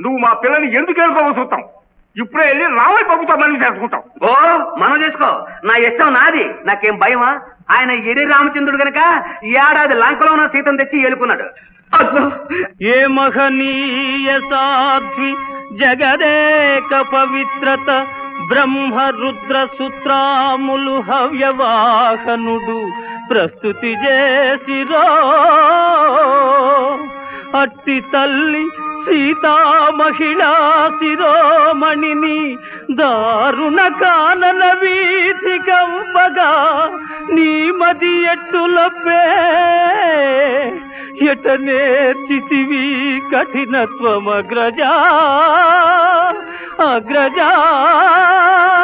నువ్వు మా పిల్లని ఎందుకు వెళ్ళిపోవచ్చుతాం? ఇప్పుడే వెళ్ళి రామయ్య బాబుతో మనం చేసుకుంటాం. ఓ మనం చేసుకో, నా ఇష్టం నాది. నాకేం భయమా? ఆయన ఎడి రామచంద్రుడు గనక ఏడాది లంకలో ఉన్న సీతను తెచ్చి ఏలుకున్నాడు. ఏ మహనీయ సాధ్వి జగదేక పవిత్రత బ్రహ్మ రుద్ర సూత్రాములు హవ్యవాహనుడు ప్రస్తుతి చేసిరో అట్టి తల్లి సీతా మహిళా శిరోమణిని దారుణ కానన వీధి కంపగా నీ మది ఎట్టులబ్బే ఎట నేర్చితివి కఠినత్వమగ్రజా అగ్రజా.